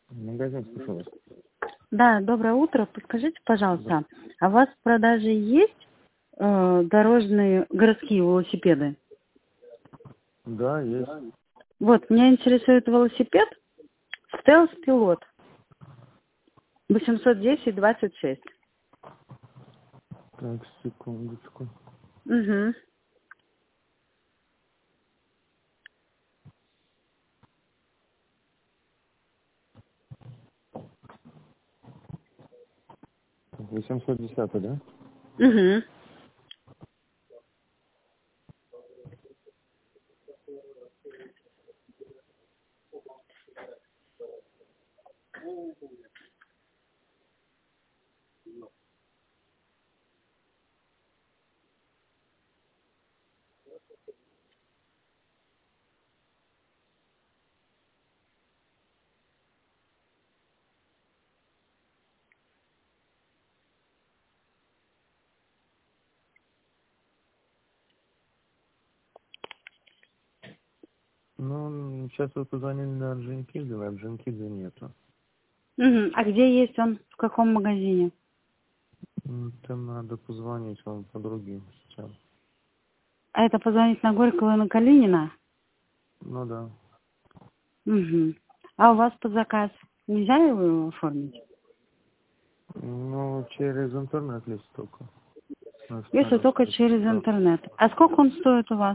Магазин, слушаю вас. Да, доброе утро. Подскажите, пожалуйста, а у вас в продаже есть дорожные городские велосипеды? Да, есть. Вот, меня интересует велосипед Stealth Pilot 810-26. Так, секундочку. Угу. Так, 810, да? Угу. Ну, сейчас вы позвонили на Орджоникидзе, а Орджоникидзе нету. Угу. А где есть он? В каком магазине? Там надо позвонить вам по другим сейчас. А это позвонить на Горького и на Калинина? Ну да. Угу. А у вас под заказ нельзя его оформить? Ну, через интернет есть только. Если только через интернет. А сколько он стоит у вас?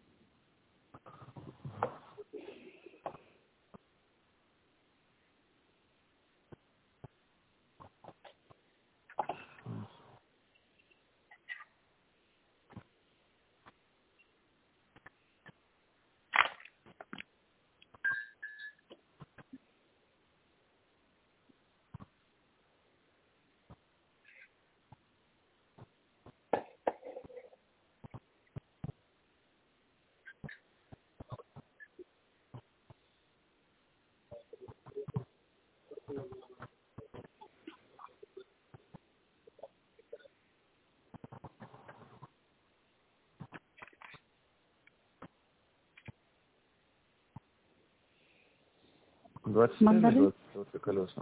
Мандарин? 24 колеса.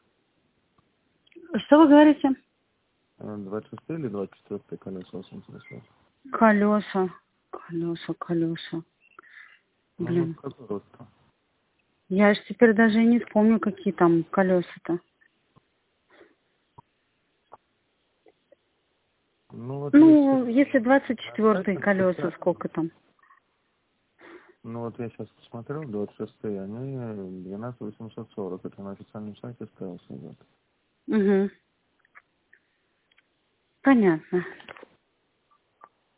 Что вы говорите? 26 или 24 колеса, вас интересует? Колеса. Колеса. Ну, Блин. какой рост-то? Я же теперь даже и не вспомню, какие там колеса-то. Ну, вот Ну, есть... если 24-й колеса, сколько там? Ну, вот я сейчас посмотрел, 26-е, они 12 840, это на официальном сайте Stealth идет. Угу. Понятно.